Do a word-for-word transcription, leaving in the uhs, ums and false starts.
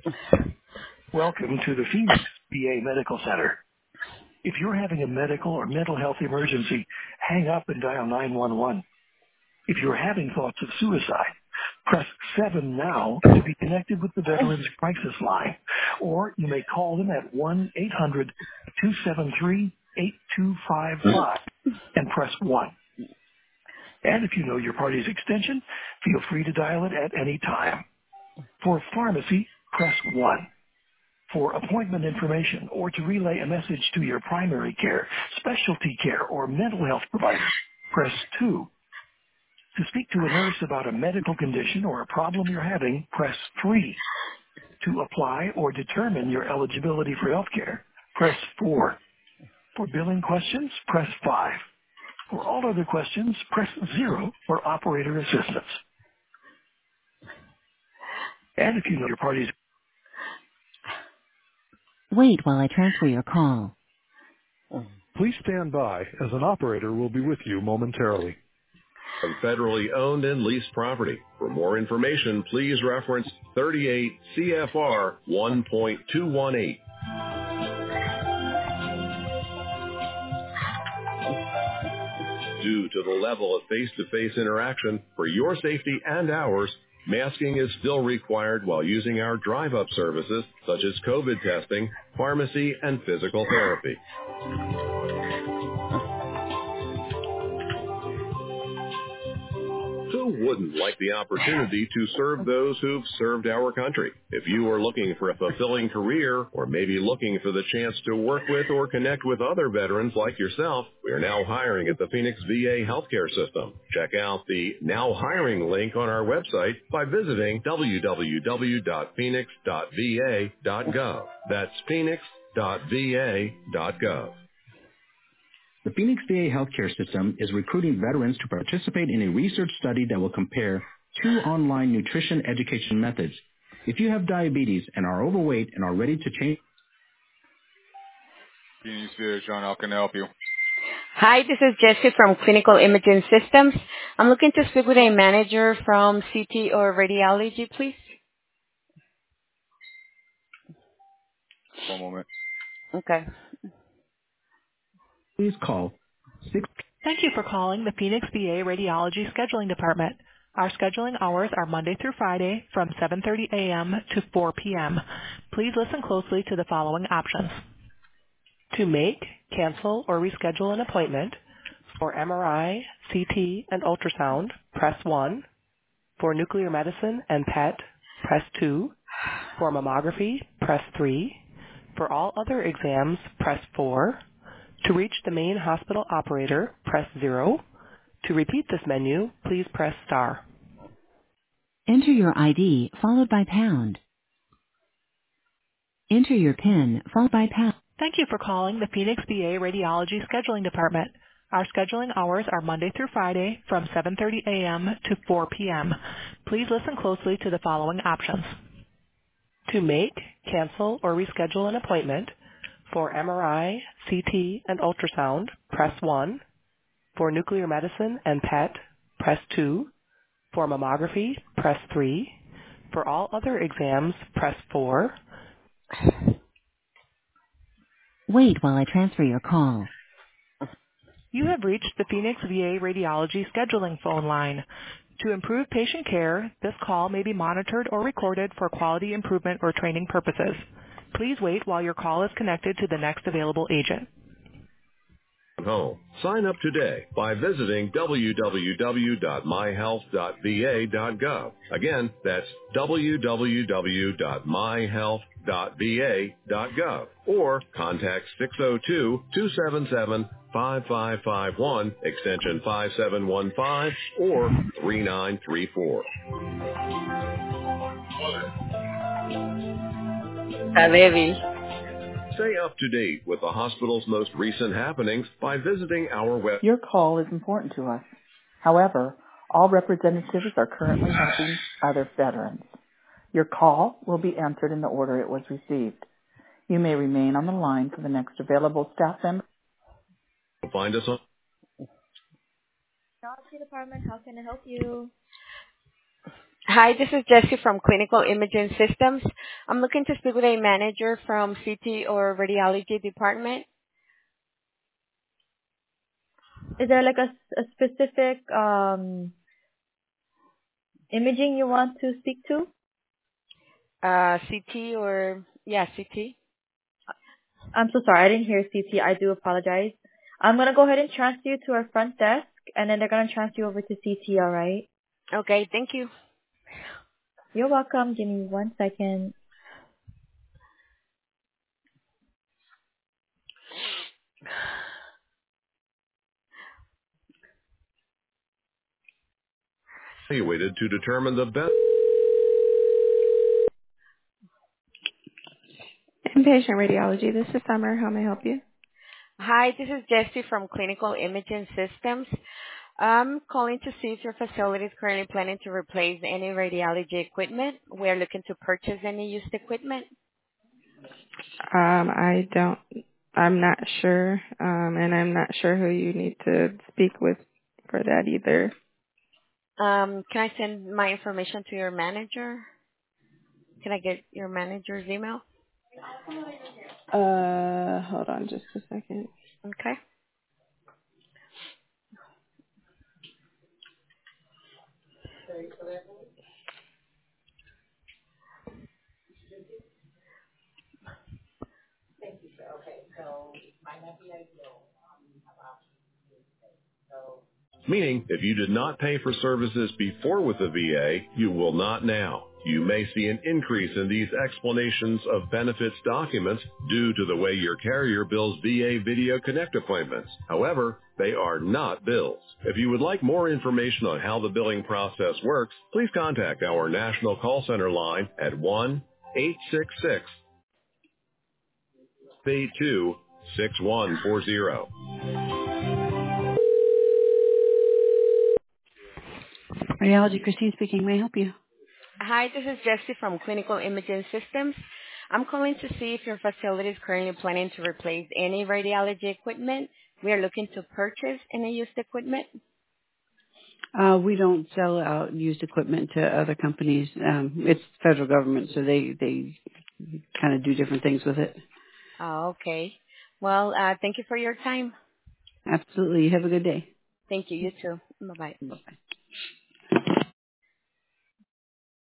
Welcome to the Phoenix V A Medical Center. If you're having a medical or mental health emergency, hang up and dial nine one one. If you're having thoughts of suicide, press seven now to be connected with the Veterans Crisis Line, or you may call them at one eight hundred two seven three eight two five five and press one. And if you know your party's extension, feel free to dial it at any time. For pharmacy, press one. For appointment information or to relay a message to your primary care, specialty care, or mental health provider, press two. To speak to a nurse about a medical condition or a problem you're having, press three. To apply or determine your eligibility for health care, press four. For billing questions, press five. For all other questions, press zero for operator assistance. And if you know your party's... Wait while I transfer your call. Please stand by as an operator will be with you momentarily. From federally owned and leased property. For more information, please reference thirty-eight C F R one point two one eight. Due to the level of face-to-face interaction, for your safety and ours, masking is still required while using our drive-up services such as COVID testing, pharmacy, and physical therapy. Who wouldn't like the opportunity to serve those who've served our country? If you are looking for a fulfilling career or maybe looking for the chance to work with or connect with other veterans like yourself, we are now hiring at the Phoenix V A Healthcare System. Check out the Now Hiring link on our website by visiting w w w dot phoenix dot v a dot gov. That's phoenix dot v a dot gov. The Phoenix V A Healthcare System is recruiting veterans to participate in a research study that will compare two online nutrition education methods. If you have diabetes and are overweight and are ready to change... Phoenix V A, John, how can I help you? Hi, this is Jessie from Clinical Imaging Systems. I'm looking to speak with a manager from C T or radiology, please. One moment. Okay. Please call six. Thank you for calling the Phoenix V A Radiology Scheduling Department. Our scheduling hours are Monday through Friday from seven thirty a m to four p m Please listen closely to the following options. To make, cancel, or reschedule an appointment, for M R I, C T, and ultrasound, press one. For nuclear medicine and P E T, press two. For mammography, press three. For all other exams, press four. To reach the main hospital operator, press zero. To repeat this menu, please press star. Enter your I D followed by pound. Enter your PIN followed by pound. Thank you for calling the Phoenix V A Radiology Scheduling Department. Our scheduling hours are Monday through Friday from seven thirty a m to four p m Please listen closely to the following options. To make, cancel, or reschedule an appointment, for M R I, C T, and ultrasound, press one. For nuclear medicine and P E T, press two. For mammography, press three. For all other exams, press four. Wait while I transfer your call. You have reached the Phoenix V A Radiology Scheduling phone line. To improve patient care, this call may be monitored or recorded for quality improvement or training purposes. Please wait while your call is connected to the next available agent. Home. Sign up today by visiting w w w dot my health dot v a dot gov. Again, that's w w w dot my health dot v a dot gov or contact six oh two, two seven seven, five five five one, extension five seven one five or three nine three four. Hi, baby. Stay up to date with the hospital's most recent happenings by visiting our web. Your call is important to us. However, all representatives are currently helping other veterans. Your call will be answered in the order it was received. You may remain on the line for the next available staff member. Find us on Technology Department, how can I help you? Hi, this is Jessie from Clinical Imaging Systems. I'm looking to speak with a manager from C T or radiology department. Is there like a, a specific um, imaging you want to speak to? Uh, C T or, yeah, C T. I'm so sorry, I didn't hear C T. I do apologize. I'm going to go ahead and transfer you to our front desk, and then they're going to transfer you over to C T, all right? Okay, thank you. You're welcome. Give me one second. Evaluated to determine the best. Inpatient radiology. This is Summer. How may I help you? Hi, this is Jessie from Clinical Imaging Systems. I'm calling to see if your facility is currently planning to replace any radiology equipment. We're looking to purchase any used equipment. Um, I don't. I'm not sure, um, and I'm not sure who you need to speak with for that either. Um, can I send my information to your manager? Can I get your manager's email? Uh, hold on just a second. Okay. Meaning, if you did not pay for services before with the V A, you will not now. You may see an increase in these explanations of benefits documents due to the way your carrier bills V A Video Connect appointments. However, they are not bills. If you would like more information on how the billing process works, please contact our national call center line at one eight six six, eight two, six one four zero. Radiology, Christine speaking. May I help you? Hi, this is Jessie from Clinical Imaging Systems. I'm calling to see if your facility is currently planning to replace any radiology equipment. We are looking to purchase any used equipment. Uh, we don't sell out used equipment to other companies. Um, it's federal government, so they, they kind of do different things with it. Oh, okay. Well, uh, thank you for your time. Absolutely. Have a good day. Thank you. You too. Bye-bye. Bye-bye.